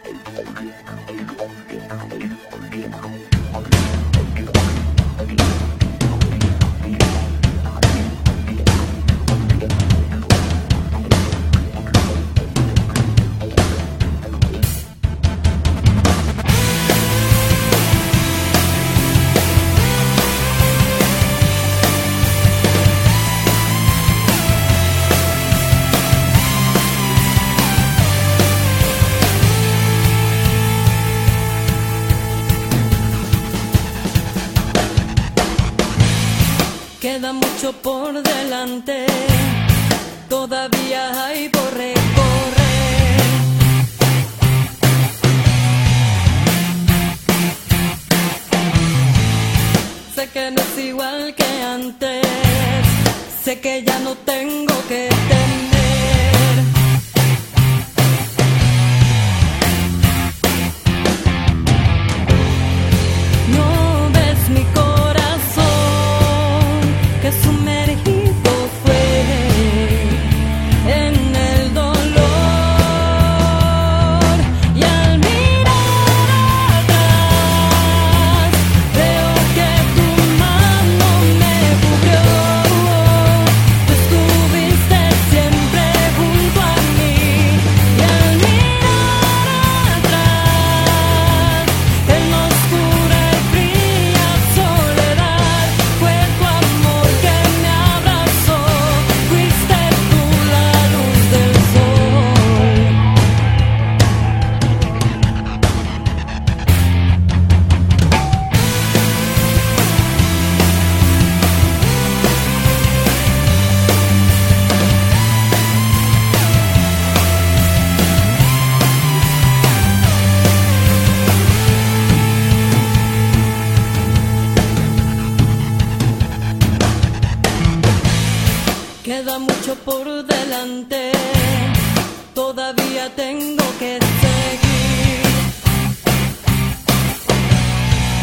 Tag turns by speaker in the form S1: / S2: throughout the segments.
S1: Queda mucho por delante, todavía hay por recorrer. Sé que no es igual que antes, sé que ya no tengo que temer. No ves mi corazón que sumergido fue en el dolor, y al mirar atrás veo que tu mano me cubrió. Tú estuviste siempre junto a mí, y al mirar atrás en la oscura y fría soledad fue tu amor que me abrazó, fuiste tú la luz del sol. Queda mucho por delante, todavía tengo que seguir.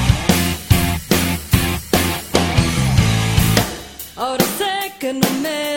S1: Ahora sé que no me